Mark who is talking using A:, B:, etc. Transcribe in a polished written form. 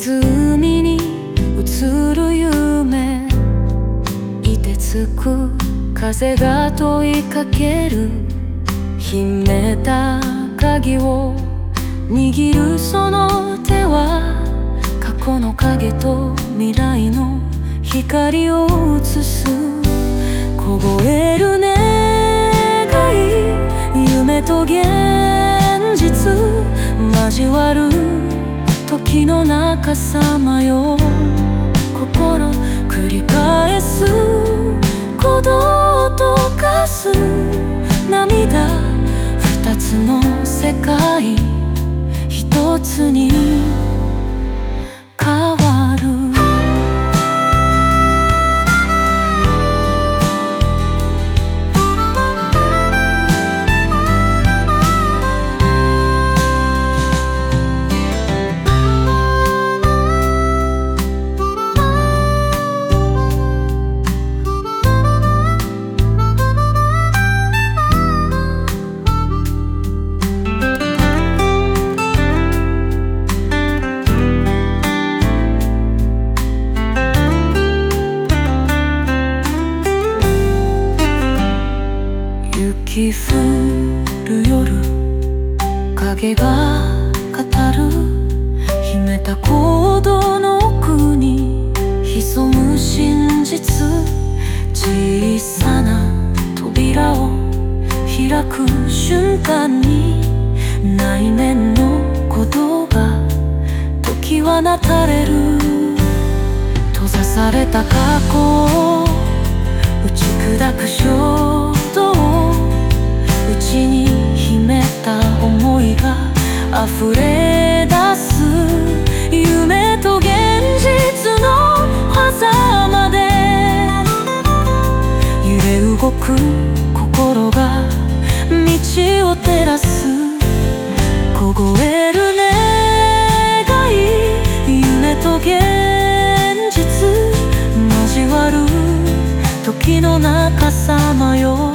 A: 湖に映る夢、凍てつく風が問いかける。秘めた鍵を握るその手は、過去の影と未来の光を映す。凍える願い、夢と現実交わる時の中さまよ。心繰り返す鼓動と化す涙、二つの世界一つに変わる。雪降る夜、影が語る秘めたコードの奥に潜む真実。小さな扉を開く瞬間に、内面の鼓動が時はなたれる。閉ざされた過去を打ち砕く衝動、内に秘めた想いが溢れ出す。夢と現実の狭間で揺れ動く心が道を照らす。凍える願い、夢と現実交わる時の中さまよ。